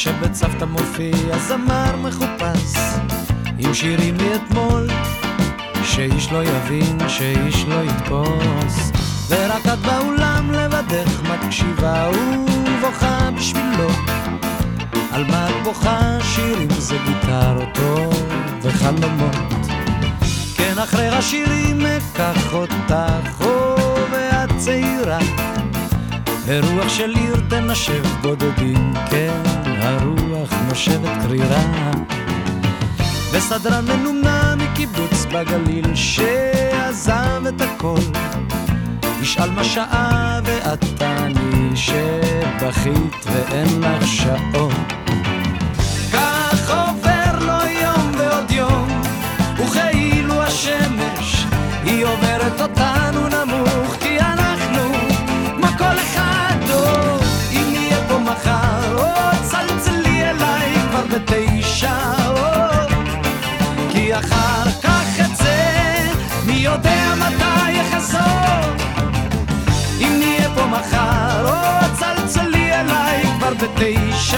שבצוותא מופיע זמר מחופש עם שירים מאתמול שאיש לא יבין, שאיש לא יתפוס, ורק את באולם לבדך מקשיבה ובוכה בשבילו. על מה את בוכה? שירים זה גיטרתו וחלומות. כן, אחרי השירים אקח אותך ואת צעירה, ברוח של עיר תנשב בודדים, כן, הרוח נושבת קרירה. וסדרן מנומנה מקיבוץ בגליל שעזב את הכל ישאל מה שעה ואת תעני שבכית ואין לך שעון. כך עובר לו יום ועוד יום, וכאילו השמש היא עוברת אותנו נמוך, כי אנחנו כמו כל אחד עוד. אם נהיה פה מחר או צלצלי אליי כבר ב9 כי אחר כך את זה מי יודע מתי יחזור. אם נהיה פה מחר או צלצלי אליי כבר ב9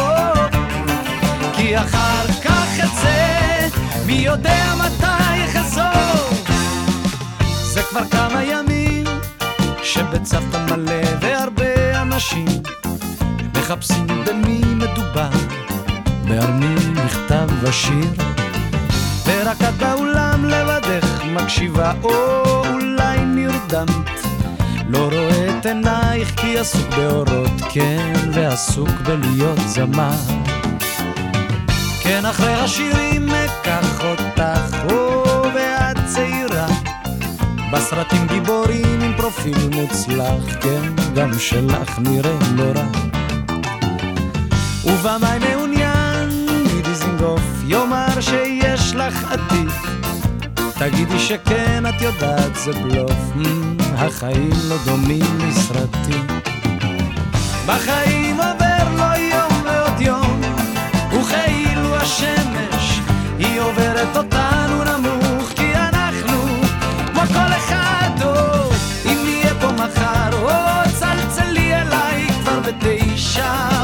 כי אחר כך את זה מי יודע מתי יחזור. זה כבר כמה ימים שבצוותא מלא והרבה אנשים מחפשים במי מדובר, בעל מי מכתב ושיר, ורק את באולם לבדך מקשיבה או אולי נרדמת, לא רואה את עינייך כי עסוק באורות, כן, ועסוק בלהיות זמר. כן, אחרי השירים אקח אותך ואת צעירה, בסרטים גיבורים עם פרופיל מוצלח, כן, גם שלך נראה לא רע. ובמאי מעוניין מדיזינגוף יאמר שיש לך עתיד, תגידי שכן, את יודעת זה בלוף, החיים לא דומים לסרטים. בחיים עובר לו יום ועוד יום, וכאילו השמש היא עוברת אותנו נמוך, כי אנחנו כמו כל אחד עוד. אם נהיה פה מחר או צלצלי אליי כבר ב9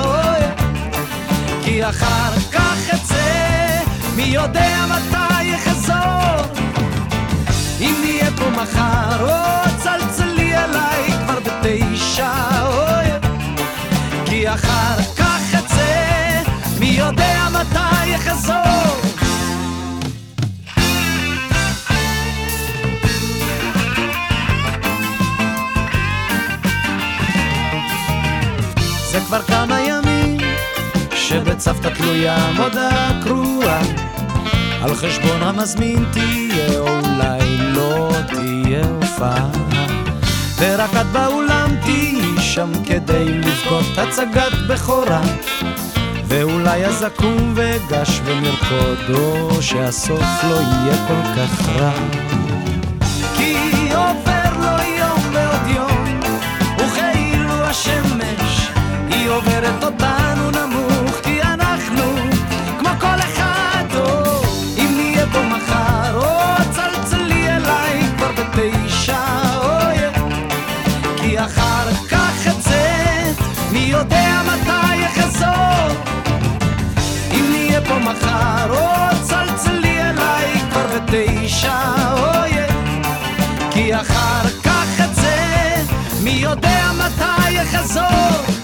כי אחר כך את זה מי יודע מתי יחזור. אם נהיה פה מחר או צלצלי אליי כבר ב9 כי אחר כך את זה מי יודע מתי יחזור. זה כבר כמה ימים שבצוותא תלויה מודעה קרואה, על חשבון המזמין תהיה או אולי לא תהיה הופעה, ורק את באולם תהי שם כדי לבכות הצגת בכורה, ואולי אז אקום ואגש ונרקוד, או שהסוף לא יהיה כל כך רע. כי עובר לו יום ועוד יום, וכאילו השמש היא עוברת אותנו נמוך, כי אנחנו כמו כל אחד עוד. אם נהיה פה מחר או צלצלי אליי כבר ב9 כי אחר כך את זה מי יודע מתי יחזור. אם נהיה פה מחר או צלצלי אליי כבר ב9 כי אחר כך את זה מי יודע מתי יחזור.